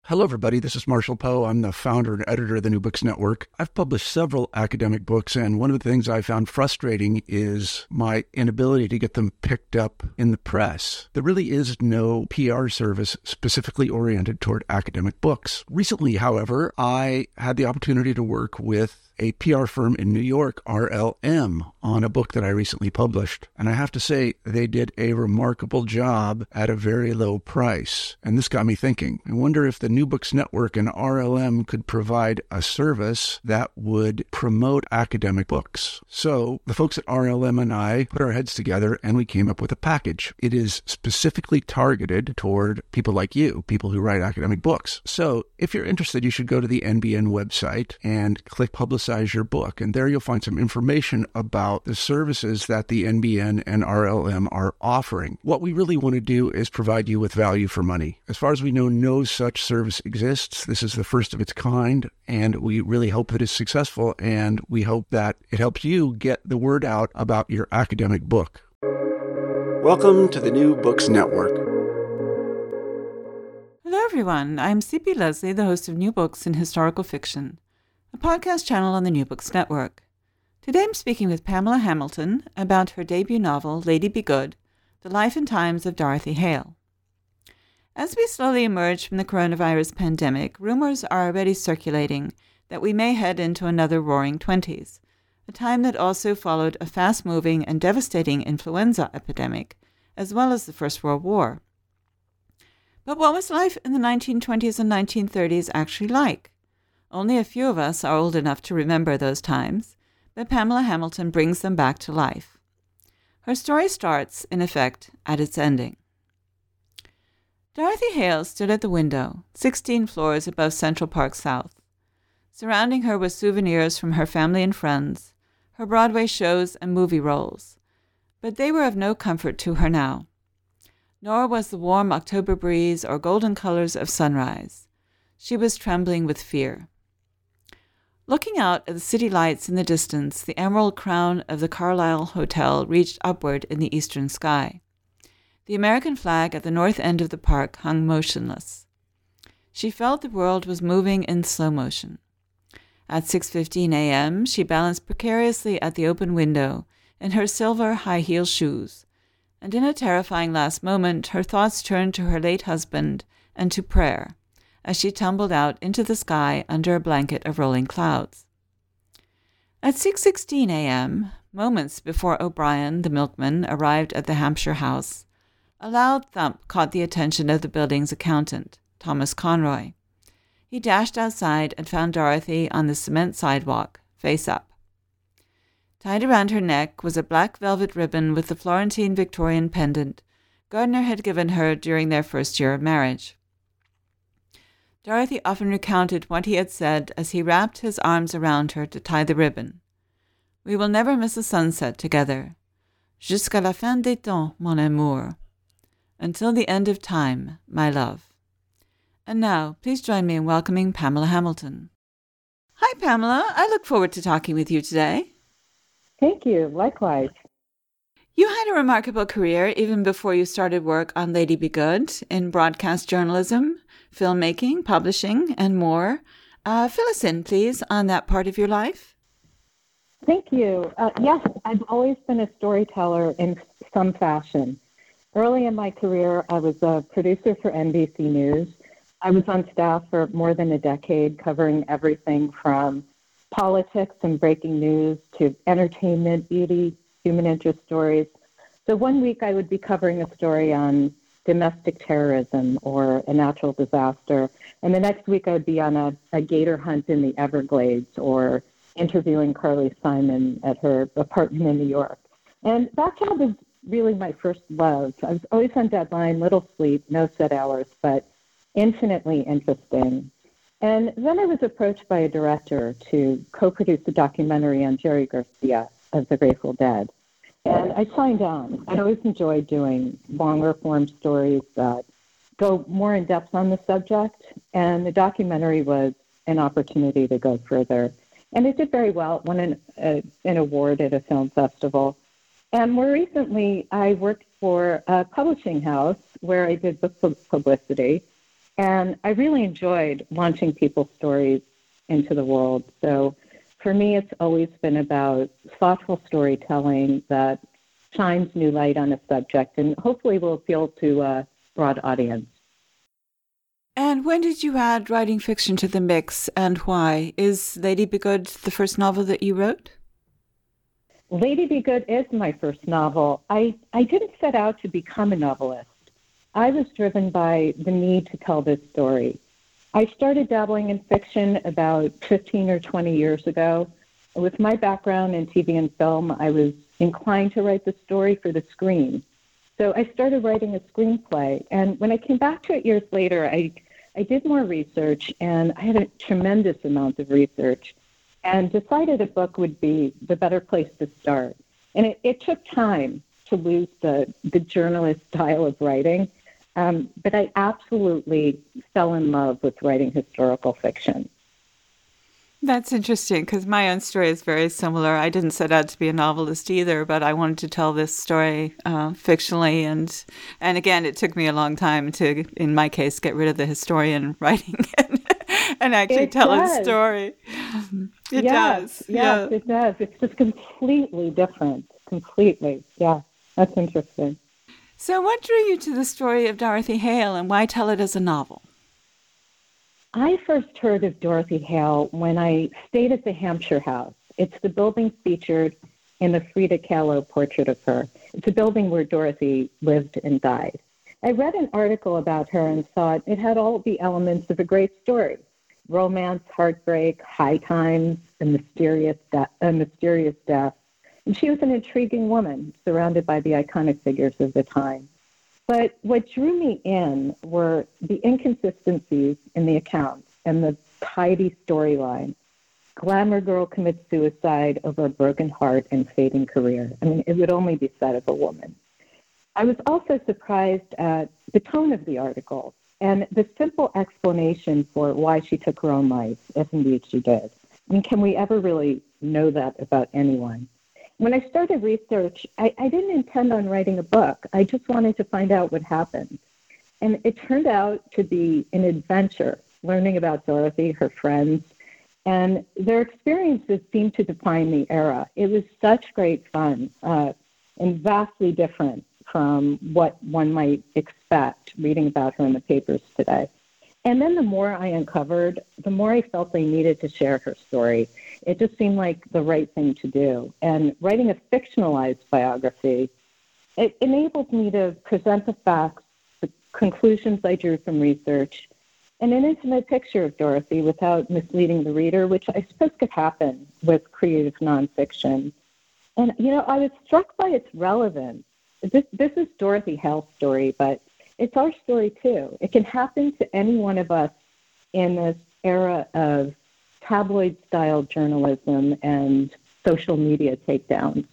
Hello, everybody. This is Marshall Poe. I'm the founder and editor of the New Books Network. I've published several academic books, and one of the things I found frustrating is my inability to get them picked up in the press. There really is no PR service specifically oriented toward academic books. Recently, however, I had the opportunity to work with a PR firm in New York, RLM, on a book that I recently published. And I have to say, they did a remarkable job at a very low price. And this got me thinking. I wonder if the New Books Network and RLM could provide a service that would promote academic books. So the folks at RLM and I put our heads together and we came up with a package. It is specifically targeted toward people like you, people who write academic books. So if you're interested, you should go to the NBN website and click Publicize Your Book. And there you'll find some information about the services that the NBN and RLM are offering. What we really want to do is provide you with value for money. As far as we know, no such service exists. This is the first of its kind, and we really hope that it's successful, and we hope that it helps you get the word out about your academic book. Welcome to the New Books Network. Hello, everyone. I'm C.P. Leslie, the host of New Books in Historical Fiction, a podcast channel on the New Books Network. Today I'm speaking with Pamela Hamilton about her debut novel, Lady Be Good, The Life and Times of Dorothy Hale. As we slowly emerge from the coronavirus pandemic, rumors are already circulating that we may head into another roaring 20s, a time that also followed a fast-moving and devastating influenza epidemic, as well as the First World War. But what was life in the 1920s and 1930s actually like? Only a few of us are old enough to remember those times, but Pamela Hamilton brings them back to life. Her story starts, in effect, at its ending. Dorothy Hale stood at the window, 16 floors above Central Park South. Surrounding her were souvenirs from her family and friends, her Broadway shows and movie roles. But they were of no comfort to her now. Nor was the warm October breeze or golden colors of sunrise. She was trembling with fear. Looking out at the city lights in the distance, the emerald crown of the Carlisle Hotel reached upward in the eastern sky. The American flag at the north end of the park hung motionless. She felt the world was moving in slow motion. At 6:15 a.m., she balanced precariously at the open window in her silver high-heel shoes, and in a terrifying last moment, her thoughts turned to her late husband and to prayer, as she tumbled out into the sky under a blanket of rolling clouds. At 6:16 a.m., moments before O'Brien, the milkman, arrived at the Hampshire house, a loud thump caught the attention of the building's accountant, Thomas Conroy. He dashed outside and found Dorothy on the cement sidewalk, face up. Tied around her neck was a black velvet ribbon with the Florentine Victorian pendant Gardner had given her during their first year of marriage. Dorothy often recounted what he had said as he wrapped his arms around her to tie the ribbon. "We will never miss a sunset together. Jusqu'à la fin des temps, mon amour. Until the end of time, my love." And now, please join me in welcoming Pamela Hamilton. Hi, Pamela. I look forward to talking with you today. Thank you. Likewise. You had a remarkable career even before you started work on Lady Be Good in broadcast journalism, filmmaking, publishing, and more. Fill us in, please, on that part of your life. Thank you. Yes, I've always been a storyteller in some fashion. Early in my career, I was a producer for NBC News. I was on staff for more than a decade, covering everything from politics and breaking news to entertainment, beauty, human interest stories. So one week I would be covering a story on domestic terrorism or a natural disaster, and the next week I would be on a gator hunt in the Everglades or interviewing Carly Simon at her apartment in New York. And that job was really my first love. I was always on deadline, little sleep, no set hours, but infinitely interesting. And then I was approached by a director to co-produce a documentary on Jerry Garcia of the Grateful Dead. And I signed on. I always enjoyed doing longer form stories that go more in depth on the subject. And the documentary was an opportunity to go further. And it did very well. It won an award at a film festival. And more recently, I worked for a publishing house where I did book publicity. And I really enjoyed launching people's stories into the world. So for me, it's always been about thoughtful storytelling that shines new light on a subject and hopefully will appeal to a broad audience. And when did you add writing fiction to the mix, and why? Is Lady Be Good the first novel that you wrote? Lady Be Good is my first novel. I didn't set out to become a novelist. I was driven by the need to tell this story. I started dabbling in fiction about 15 or 20 years ago. With my background in TV and film, I was inclined to write the story for the screen. So I started writing a screenplay. And when I came back to it years later, I did more research, and I had a tremendous amount of research, and decided a book would be the better place to start. And it took time to lose the journalist style of writing, but I absolutely fell in love with writing historical fiction. That's interesting, because my own story is very similar. I didn't set out to be a novelist either, but I wanted to tell this story fictionally. And again, it took me a long time to, in my case, get rid of the historian writing and actually tell a story. It does. Yes, it does. It's just completely different. Completely. Yeah, that's interesting. So what drew you to the story of Dorothy Hale, and why tell it as a novel? I first heard of Dorothy Hale when I stayed at the Hampshire House. It's the building featured in the Frida Kahlo portrait of her. It's a building where Dorothy lived and died. I read an article about her and thought it had all the elements of a great story: romance, heartbreak, high times, a mysterious death. And she was an intriguing woman surrounded by the iconic figures of the time. But what drew me in were the inconsistencies in the accounts and the tidy storyline. Glamour girl commits suicide over a broken heart and fading career. I mean, it would only be said of a woman. I was also surprised at the tone of the article and the simple explanation for why she took her own life, if indeed she did. I mean, can we ever really know that about anyone? When I started research, I didn't intend on writing a book. I just wanted to find out what happened. And it turned out to be an adventure, learning about Dorothy, her friends, and their experiences seemed to define the era. It was such great fun and vastly different from what one might expect reading about her in the papers today. And then the more I uncovered, the more I felt they needed to share her story. It just seemed like the right thing to do. And writing a fictionalized biography, it enabled me to present the facts, the conclusions I drew from research, and an intimate picture of Dorothy without misleading the reader, which I suppose could happen with creative nonfiction. And, I was struck by its relevance. This is Dorothy Hale's story, but it's our story too. It can happen to any one of us in this era of tabloid-style journalism and social media takedowns.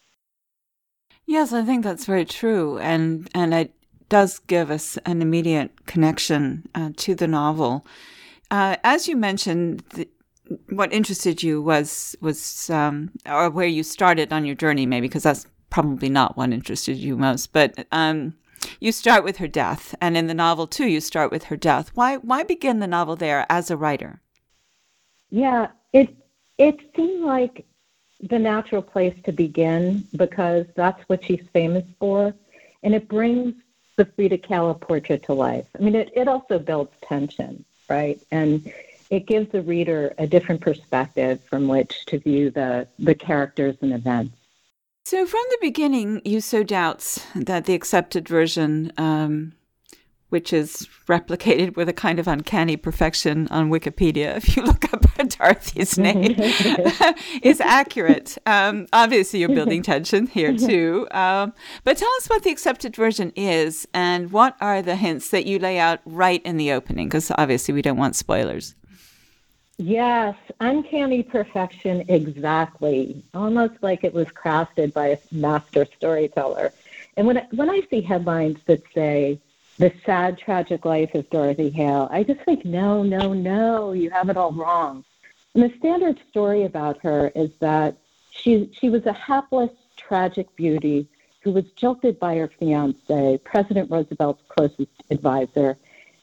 Yes, I think that's very true, and it does give us an immediate connection to the novel. As you mentioned, what interested you was or where you started on your journey, maybe, because that's probably not what interested you most, but you start with her death, and in the novel too, you start with her death. Why begin the novel there as a writer? Yeah, it seemed like the natural place to begin because that's what she's famous for, and it brings the Frida Kahlo portrait to life. I mean, it also builds tension, right? And it gives the reader a different perspective from which to view the characters and events. So from the beginning, you sow doubts that the accepted version, which is replicated with a kind of uncanny perfection on Wikipedia, if you look up Dorothy's name, is accurate. Obviously, you're building tension here, too. But tell us what the accepted version is, and what are the hints that you lay out right in the opening, because obviously we don't want spoilers. Yes, uncanny perfection, exactly. Almost like it was crafted by a master storyteller. And when I see headlines that say, "The sad, tragic life of Dorothy Hale," I just think, no, you have it all wrong. And the standard story about her is that she was a hapless, tragic beauty who was jilted by her fiancé, President Roosevelt's closest advisor.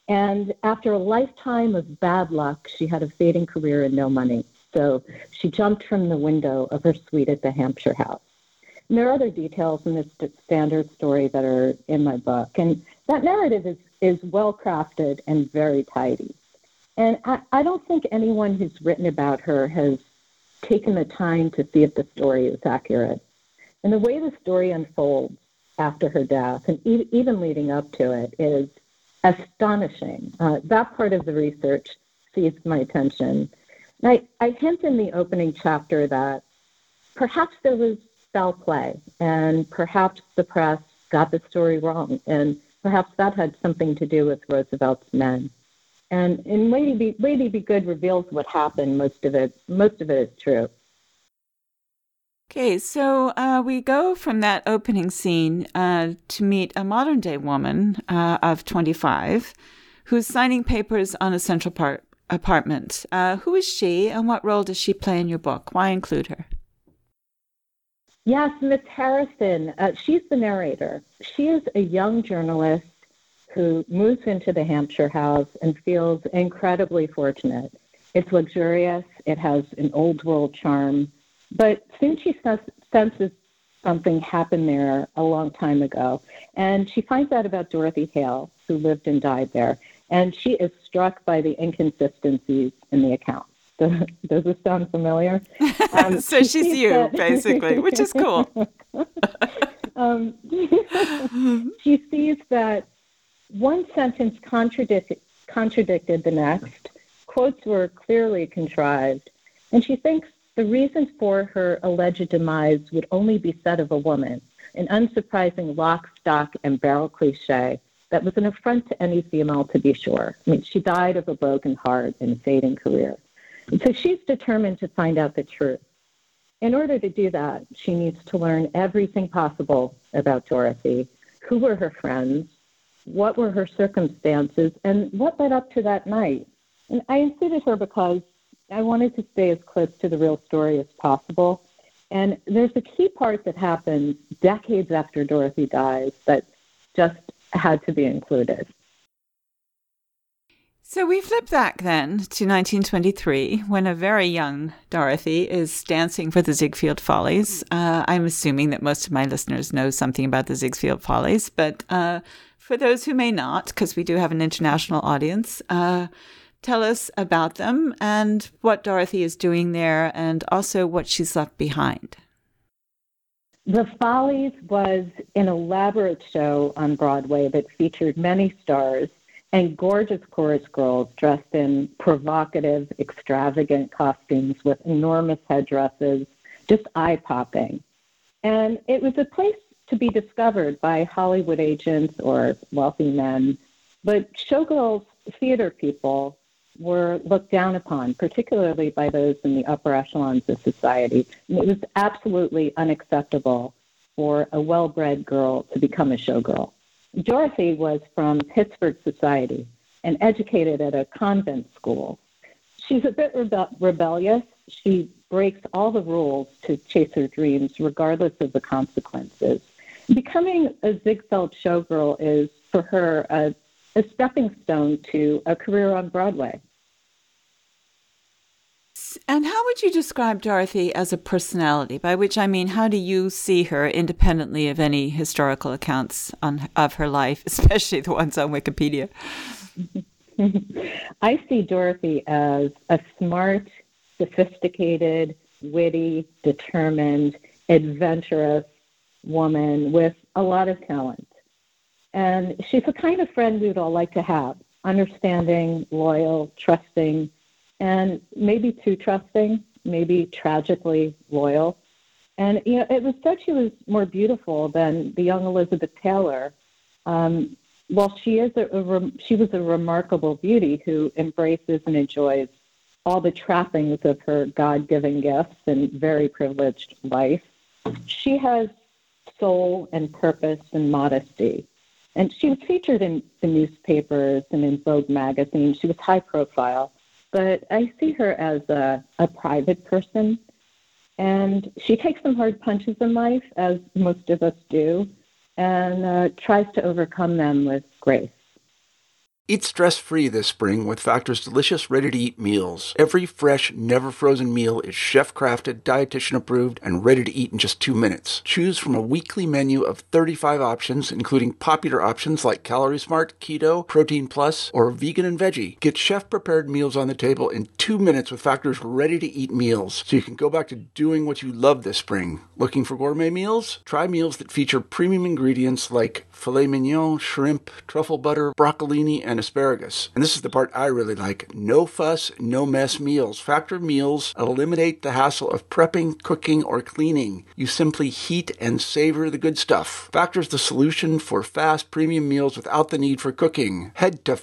And after a lifetime of bad luck, she had a fading career and no money. So she jumped from the window of her suite at the Hampshire House. And there are other details in this standard story that are in my book. And that narrative is well crafted and very tidy. And I don't think anyone who's written about her has taken the time to see if the story is accurate. And the way the story unfolds after her death, and even leading up to it, is astonishing. That part of the research seized my attention. And I hint in the opening chapter that perhaps there was foul play, and perhaps the press got the story wrong, and perhaps that had something to do with Roosevelt's men. And Lady Be Good reveals what happened. Most of it is true. Okay, so we go from that opening scene to meet a modern-day woman of 25 who's signing papers on a Central Park apartment. Who is she, and what role does she play in your book? Why include her? Yes, Miss Harrison. She's the narrator. She is a young journalist who moves into the Hampshire House and feels incredibly fortunate. It's luxurious. It has an old-world charm. But soon she senses something happened there a long time ago, and she finds out about Dorothy Hale, who lived and died there, and she is struck by the inconsistencies in the accounts. Does this sound familiar? So she's you, basically, which is cool. She sees that one sentence contradicted the next. Quotes were clearly contrived, and she thinks the reason for her alleged demise would only be said of a woman, an unsurprising lock, stock, and barrel cliche that was an affront to any female, to be sure. I mean, she died of a broken heart and a fading career. And so she's determined to find out the truth. In order to do that, she needs to learn everything possible about Dorothy. Who were her friends? What were her circumstances? And what led up to that night? And I included her because I wanted to stay as close to the real story as possible. And there's a key part that happens decades after Dorothy dies that just had to be included. So we flip back then to 1923, when a very young Dorothy is dancing for the Ziegfeld Follies. I'm assuming that most of my listeners know something about the Ziegfeld Follies, but for those who may not, because we do have an international audience, tell us about them and what Dorothy is doing there, and also what she's left behind. The Follies was an elaborate show on Broadway that featured many stars and gorgeous chorus girls dressed in provocative, extravagant costumes with enormous headdresses, just eye-popping. And it was a place to be discovered by Hollywood agents or wealthy men. But showgirls, theater people, were looked down upon, particularly by those in the upper echelons of society. And it was absolutely unacceptable for a well-bred girl to become a showgirl. Dorothy was from Pittsburgh society and educated at a convent school. She's a bit rebellious. She breaks all the rules to chase her dreams, regardless of the consequences. Becoming a Ziegfeld showgirl is, for her, a stepping stone to a career on Broadway. And how would you describe Dorothy as a personality? By which I mean, how do you see her independently of any historical accounts of her life, especially the ones on Wikipedia? I see Dorothy as a smart, sophisticated, witty, determined, adventurous woman with a lot of talent. And she's the kind of friend we'd all like to have, understanding, loyal, trusting, and maybe too trusting, maybe tragically loyal. And, you know, it was said she was more beautiful than the young Elizabeth Taylor. While she was a remarkable beauty who embraces and enjoys all the trappings of her God-given gifts and very privileged life, she has soul and purpose and modesty. And she was featured in the newspapers and in Vogue magazine. She was high profile. But I see her as a private person, and she takes some hard punches in life, as most of us do, and tries to overcome them with grace. Eat stress-free this spring with Factor's delicious, ready-to-eat meals. Every fresh, never-frozen meal is chef-crafted, dietitian-approved, and ready to eat in just 2 minutes. Choose from a weekly menu of 35 options, including popular options like Calorie Smart, Keto, Protein Plus, or Vegan and Veggie. Get chef-prepared meals on the table in 2 minutes with Factor's ready-to-eat meals, so you can go back to doing what you love this spring. Looking for gourmet meals? Try meals that feature premium ingredients like filet mignon, shrimp, truffle butter, broccolini, and asparagus. And this is the part I really like. No fuss, no mess meals. Factor meals eliminate the hassle of prepping, cooking, or cleaning. You simply heat and savor the good stuff. Factor's the solution for fast premium meals without the need for cooking. Head to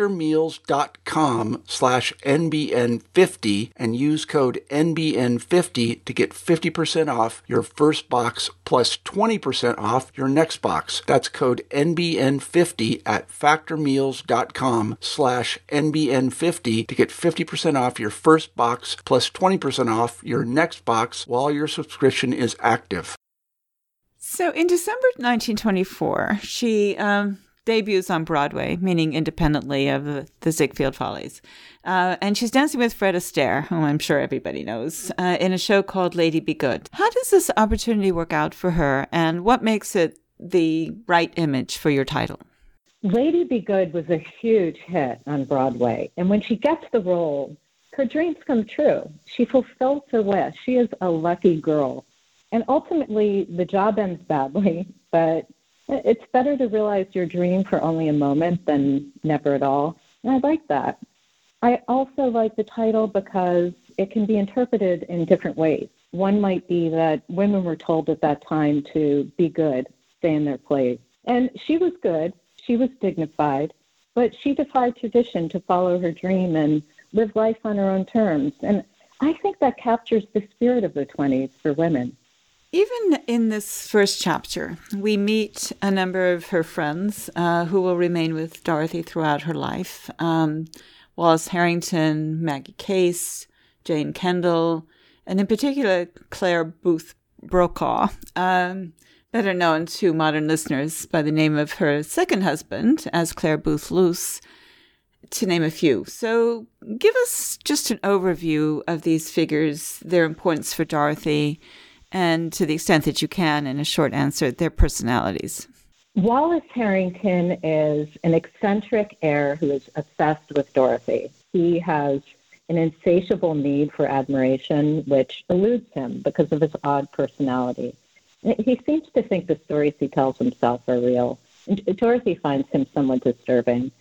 factormeals.com/NBN50 and use code NBN50 to get 50% off your first box plus 20% off your next box. That's code NBN50 at factormeals.com/NBN50 to get 50% off your first box plus 20% off your next box while your subscription is active. So in December 1924, she debuts on Broadway, meaning independently of the Ziegfeld Follies. And she's dancing with Fred Astaire, whom I'm sure everybody knows, in a show called Lady Be Good. How does this opportunity work out for her, and what makes it the right image for your title? Lady Be Good was a huge hit on Broadway, and when she gets the role, her dreams come true. She fulfills her wish. She is a lucky girl. And ultimately, the job ends badly, but it's better to realize your dream for only a moment than never at all. And I like that. I also like the title because it can be interpreted in different ways. One might be that women were told at that time to be good, stay in their place. And she was good. She was dignified, but she defied tradition to follow her dream and live life on her own terms. And I think that captures the spirit of the 20s for women. Even in this first chapter, we meet a number of her friends who will remain with Dorothy throughout her life. Wallace Harrington, Maggie Case, Jane Kendall, and in particular, Claire Booth Brokaw, better known to modern listeners by the name of her second husband as Claire Booth Luce, to name a few. So give us just an overview of these figures, their importance for Dorothy, and to the extent that you can, in a short answer, their personalities. Wallace Harrington is an eccentric heir who is obsessed with Dorothy. He has an insatiable need for admiration, which eludes him because of his odd personality. He seems to think the stories he tells himself are real. Dorothy finds him somewhat disturbing.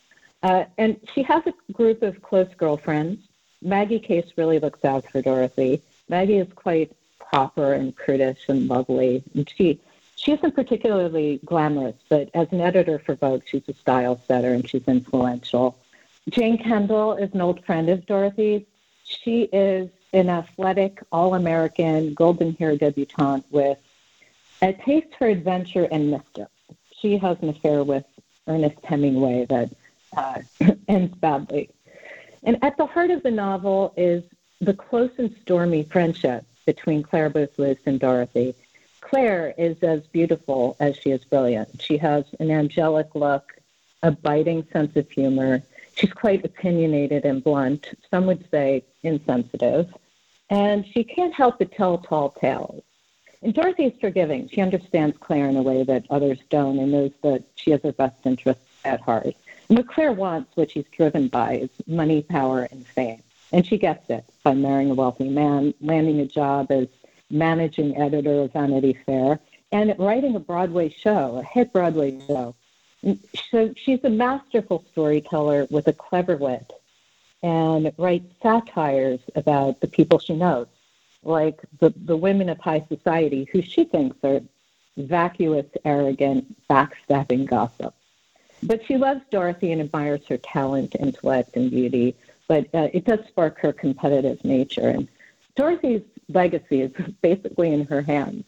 And she has a group of close girlfriends. Maggie Case really looks out for Dorothy. Maggie is quite proper and prudish and lovely. And she isn't particularly glamorous, but as an editor for Vogue, she's a style setter and she's influential. Jane Kendall is an old friend of Dorothy's. She is an athletic, all-American, golden-haired debutante with a taste for adventure and mischief. She has an affair with Ernest Hemingway that ends badly. And at the heart of the novel is the close and stormy friendship between Claire Booth Luce and Dorothy. Claire is as beautiful as she is brilliant. She has an angelic look, a biting sense of humor. She's quite opinionated and blunt, some would say insensitive, and she can't help but tell tall tales. And Dorothy is forgiving. She understands Claire in a way that others don't and knows that she has her best interests at heart. And what Claire wants, what she's driven by, is money, power, and fame. And she gets it by marrying a wealthy man, landing a job as managing editor of Vanity Fair, and writing a Broadway show, a hit Broadway show. And so she's a masterful storyteller with a clever wit and writes satires about the people she knows, like the women of high society who she thinks are vacuous, arrogant, backstabbing gossip. But she loves Dorothy and admires her talent, intellect, and beauty. But it does spark her competitive nature. And Dorothy's legacy is basically in her hands.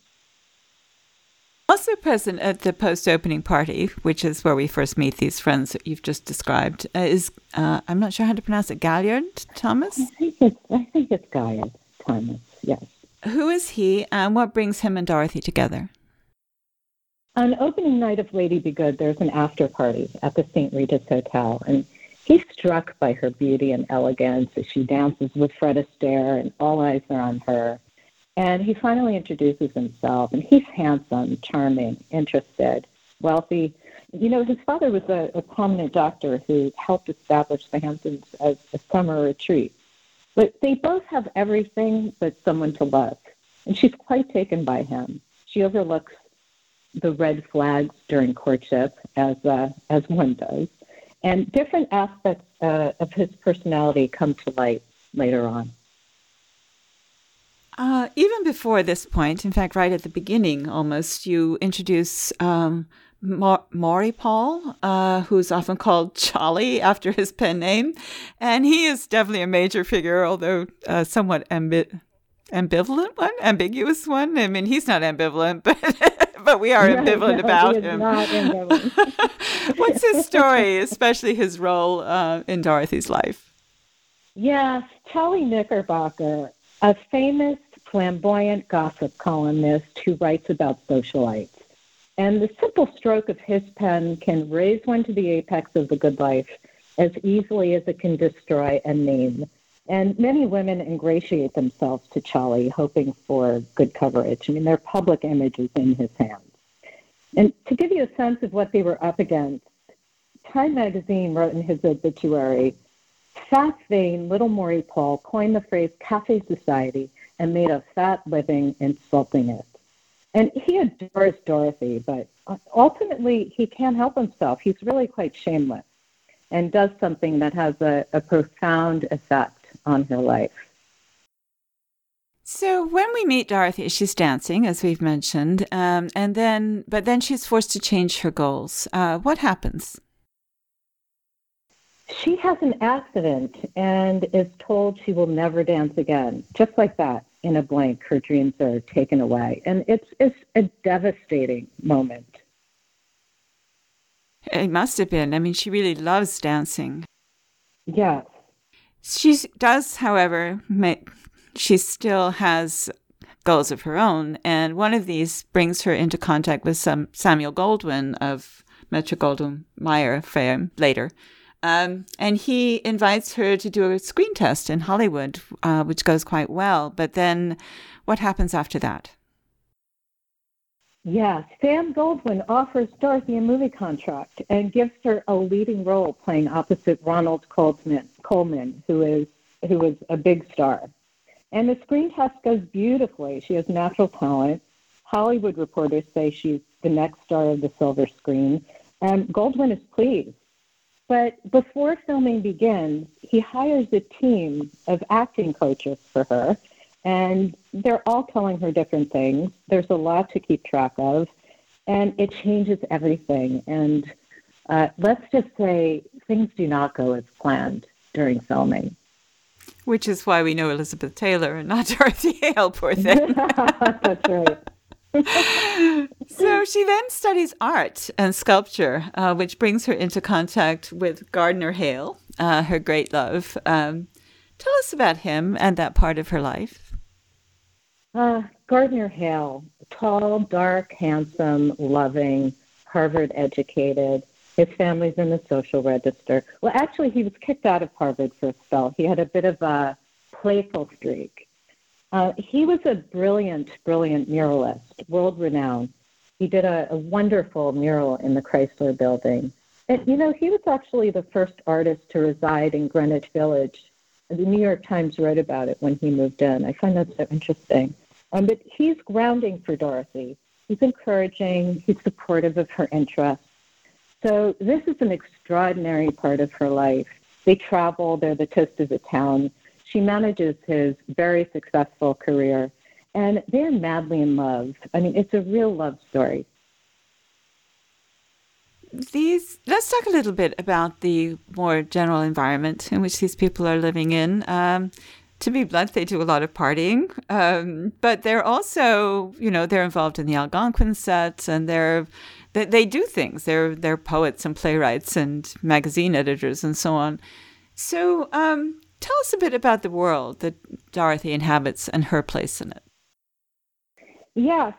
Also present at the post-opening party, which is where we first meet these friends that you've just described, is, I'm not sure how to pronounce it, Galliard Thomas? I think it's Galliard Thomas, yes. Who is he, and what brings him and Dorothy together? On opening night of Lady Be Good, there's an after party at the St. Regis Hotel, and he's struck by her beauty and elegance as she dances with Fred Astaire, and all eyes are on her. And he finally introduces himself, and he's handsome, charming, interested, wealthy. His father was a prominent doctor who helped establish the Hamptons as a summer retreat. But they both have everything but someone to love, and she's quite taken by him. She overlooks the red flags during courtship, as one does, and different aspects of his personality come to light later on. Even before this point, in fact, right at the beginning almost, you introduce Maury Paul, who's often called Charlie after his pen name. And he is definitely a major figure, although somewhat ambiguous one. I mean, he's not ambivalent, but we are ambivalent about him. Not ambivalent. What's his story, especially his role in Dorothy's life? Yes, Charlie Knickerbocker, a famous flamboyant gossip columnist who writes about socialites. And the simple stroke of his pen can raise one to the apex of the good life as easily as it can destroy a name. And many women ingratiate themselves to Charlie, hoping for good coverage. I mean, their public image is in his hands. And to give you a sense of what they were up against, Time magazine wrote in his obituary, "Fat, vain little Maury Paul coined the phrase cafe society and made a fat living insulting it." And he adores Dorothy, but ultimately he can't help himself. He's really quite shameless and does something that has a profound effect on her life. So when we meet Dorothy, she's dancing, as we've mentioned, but then she's forced to change her goals. What happens? She has an accident and is told she will never dance again. Just like that, in a blink, her dreams are taken away. And it's a devastating moment. It must have been. I mean, she really loves dancing. Yes. She does, however, she still has goals of her own. And one of these brings her into contact with Samuel Goldwyn of Metro-Goldwyn-Mayer fame later. And he invites her to do a screen test in Hollywood, which goes quite well. But then what happens after that? Yeah, Sam Goldwyn offers Dorothy a movie contract and gives her a leading role playing opposite Ronald Colman, who is a big star. And the screen test goes beautifully. She has natural talent. Hollywood reporters say she's the next star of the silver screen. And Goldwyn is pleased. But before filming begins, he hires a team of acting coaches for her, and they're all telling her different things. There's a lot to keep track of, and it changes everything. And let's just say things do not go as planned during filming. Which is why we know Elizabeth Taylor and not Dorothy Hale, poor thing. That's right. So she then studies art and sculpture, which brings her into contact with Gardner Hale, her great love. Tell us about him and that part of her life. Gardner Hale, tall, dark, handsome, loving, Harvard educated. His family's in the social register. Well, actually, he was kicked out of Harvard for a spell. He had a bit of a playful streak. He was a brilliant muralist, world-renowned. He did a wonderful mural in the Chrysler Building. And, he was actually the first artist to reside in Greenwich Village. The New York Times wrote about it when he moved in. I find that so interesting. But he's grounding for Dorothy. He's encouraging. He's supportive of her interests. So this is an extraordinary part of her life. They travel. They're the toast of the town. She manages his very successful career, and they're madly in love. I mean, it's a real love story. Let's talk a little bit about the more general environment in which these people are living in. To be blunt, they do a lot of partying, but they're also, they're involved in the Algonquin sets, and they do things. They're poets and playwrights and magazine editors and so on. So, tell us a bit about the world that Dorothy inhabits and her place in it. Yes,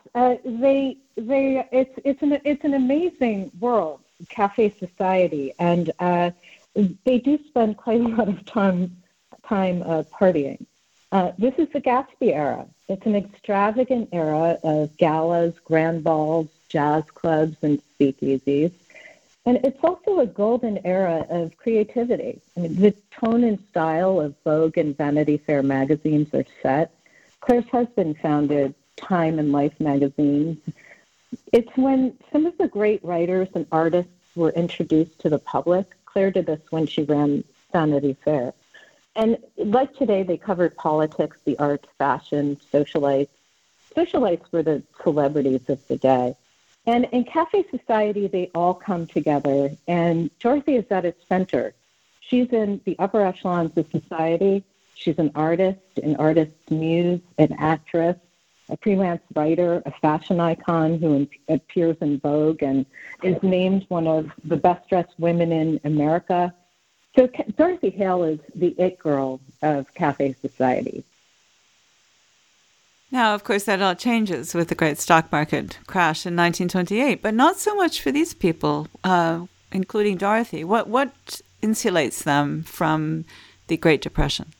it's an amazing world, cafe society, and they do spend quite a lot of time partying. This is the Gatsby era. It's an extravagant era of galas, grand balls, jazz clubs, and speakeasies. And it's also a golden era of creativity. I mean, the tone and style of Vogue and Vanity Fair magazines are set. Claire's husband founded Time and Life magazines. It's when some of the great writers and artists were introduced to the public. Claire did this when she ran Vanity Fair. And like today, they covered politics, the arts, fashion, socialites. Socialites were the celebrities of the day. And in Cafe Society, they all come together, and Dorothy is at its center. She's in the upper echelons of society. She's an artist's muse, an actress, a freelance writer, a fashion icon who appears in Vogue and is named one of the best-dressed women in America. So Dorothy Hale is the it girl of Cafe Society. Now, of course, that all changes with the great stock market crash in 1928, but not so much for these people, including Dorothy. What insulates them from the Great Depression?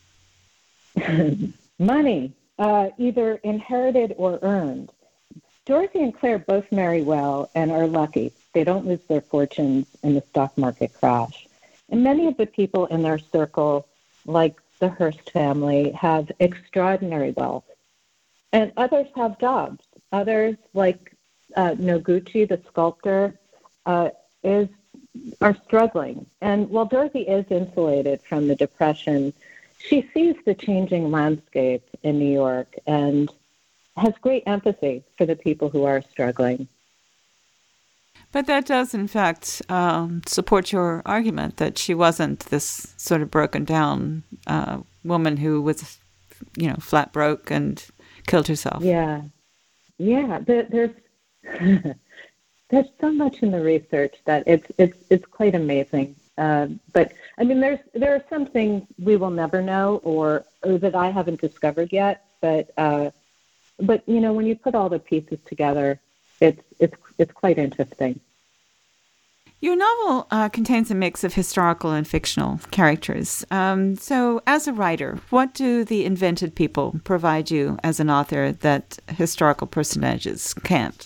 Money, either inherited or earned. Dorothy and Claire both marry well and are lucky. They don't lose their fortunes in the stock market crash. And many of the people in their circle, like the Hearst family, have extraordinary wealth. And others have jobs. Others, like Noguchi, the sculptor, are struggling. And while Dorothy is insulated from the Depression, she sees the changing landscape in New York and has great empathy for the people who are struggling. But that does, in fact, support your argument that she wasn't this sort of broken down woman who was, flat broke and killed herself. Yeah. There's there's so much in the research that it's quite amazing. But I mean, there are some things we will never know, or that I haven't discovered yet. But when you put all the pieces together, it's quite interesting. Your novel contains a mix of historical and fictional characters. So as a writer, what do the invented people provide you as an author that historical personages can't?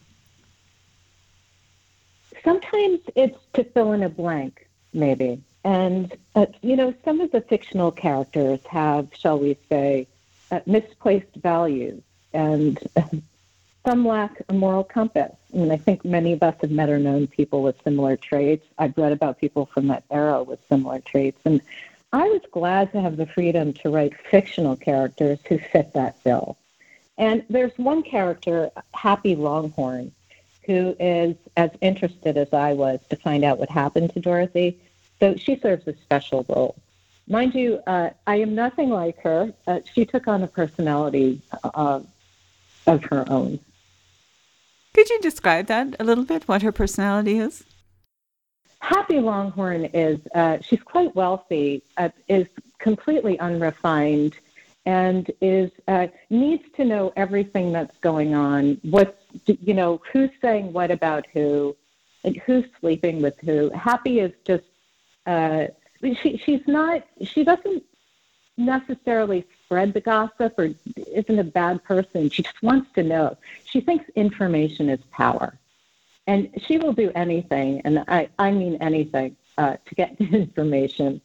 Sometimes it's to fill in a blank, maybe. And, some of the fictional characters have, shall we say, misplaced values, and some lack a moral compass. I mean, I think many of us have met or known people with similar traits. I've read about people from that era with similar traits. And I was glad to have the freedom to write fictional characters who fit that bill. And there's one character, Happy Longhorn, who is as interested as I was to find out what happened to Dorothy. So she serves a special role. Mind you, I am nothing like her. She took on a personality of her own. Could you describe that a little bit, what her personality is? Happy Longhorn is, she's quite wealthy, is completely unrefined, and needs to know everything that's going on. Who's saying what about who, like who's sleeping with who. Happy is just, she doesn't necessarily spread the gossip or isn't a bad person. She just wants to know. She thinks information is power. And she will do anything, and I mean anything, to get the information.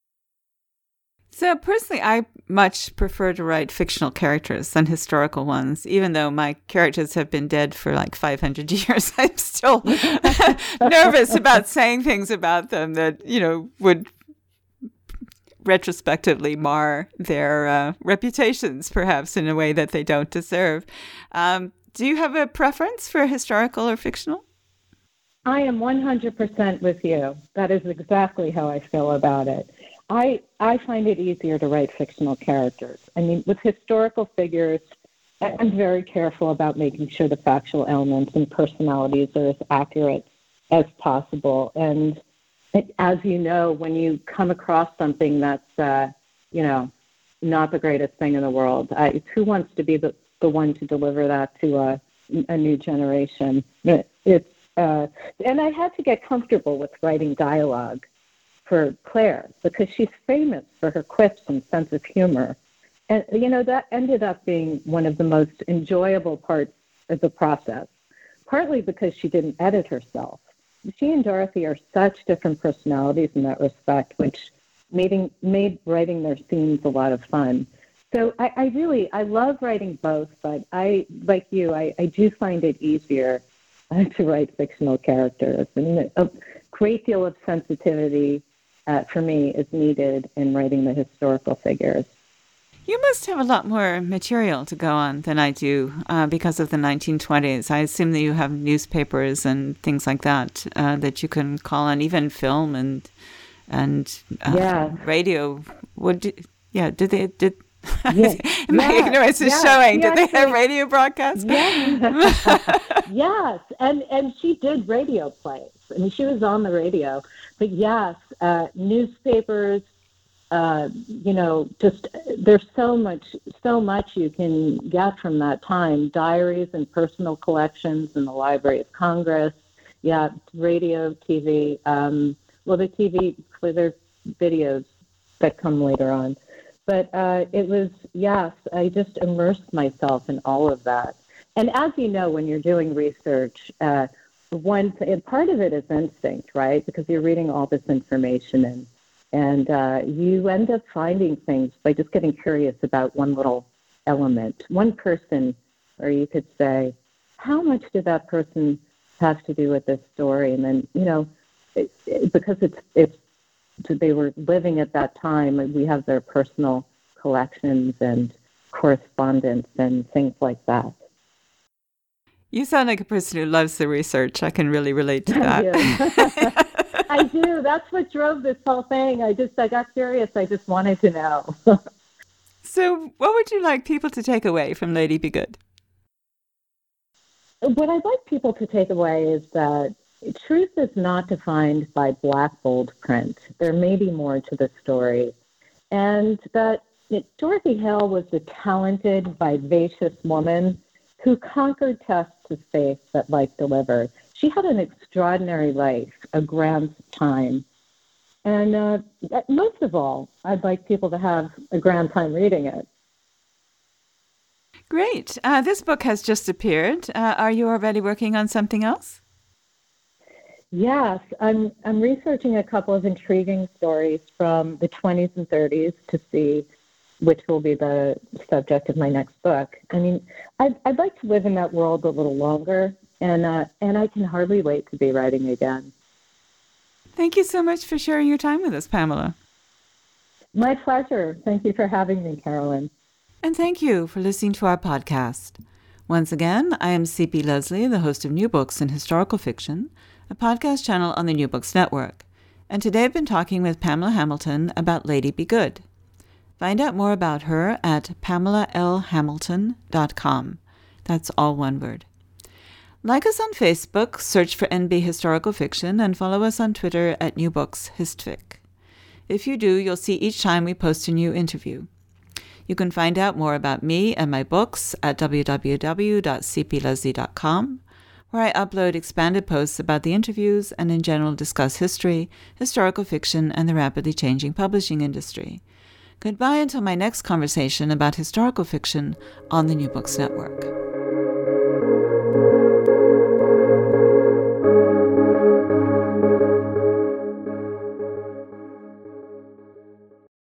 So personally, I much prefer to write fictional characters than historical ones. Even though my characters have been dead for like 500 years, I'm still nervous about saying things about them that, would retrospectively mar their reputations, perhaps in a way that they don't deserve. Do you have a preference for historical or fictional? I am 100% with you. That is exactly how I feel about it. I find it easier to write fictional characters. I mean, with historical figures, I'm very careful about making sure the factual elements and personalities are as accurate as possible. And as you know, when you come across something that's, not the greatest thing in the world, who wants to be the one to deliver that to a new generation? And I had to get comfortable with writing dialogue. for Claire because she's famous for her quips and sense of humor. And, that ended up being one of the most enjoyable parts of the process, partly because she didn't edit herself. She and Dorothy are such different personalities in that respect, which made writing their scenes a lot of fun. So I love writing both, but like you, I do find it easier to write fictional characters. And a great deal of sensitivity for me is needed in writing the historical figures. You must have a lot more material to go on than I do because of the 1920s. I assume that you have newspapers and things like that that you can call on, even film and radio. Did my ignorance is showing? Did they have radio broadcasts? Yes, and she did radio plays. I mean, she was on the radio. But yes, newspapers. Just there's so much you can get from that time. Diaries and personal collections in the Library of Congress. Yeah, radio, TV. The TV, there's videos that come later on. But it was, yes, I just immersed myself in all of that. And as you know, when you're doing research, part of it is instinct, right? Because you're reading all this information and you end up finding things by just getting curious about one little element, one person, or you could say, how much did that person have to do with this story? And then, because they were living at that time, and we have their personal collections and correspondence and things like that. You sound like a person who loves the research. I can really relate to that. I do. That's what drove this whole thing. I got curious. I just wanted to know. So what would you like people to take away from Lady Be Good? What I'd like people to take away is that truth is not defined by black bold print. There may be more to the story. And that Dorothy Hale was a talented, vivacious woman who conquered tests of faith that life delivered. She had an extraordinary life, a grand time. And most of all, I'd like people to have a grand time reading it. Great. This book has just appeared. Are you already working on something else? Yes, I'm researching a couple of intriguing stories from the 20s and 30s to see which will be the subject of my next book. I mean, I'd like to live in that world a little longer, and I can hardly wait to be writing again. Thank you so much for sharing your time with us, Pamela. My pleasure. Thank you for having me, Carolyn. And thank you for listening to our podcast. Once again, I am C.P. Leslie, the host of New Books in Historical Fiction, a podcast channel on the New Books Network. And today I've been talking with Pamela Hamilton about Lady Be Good. Find out more about her at PamelaLHamilton.com. That's all one word. Like us on Facebook, search for NB Historical Fiction, and follow us on Twitter at New Books Histfic. If you do, you'll see each time we post a new interview. You can find out more about me and my books at www.cpleslie.com, where I upload expanded posts about the interviews and in general discuss history, historical fiction, and the rapidly changing publishing industry. Goodbye until my next conversation about historical fiction on the New Books Network.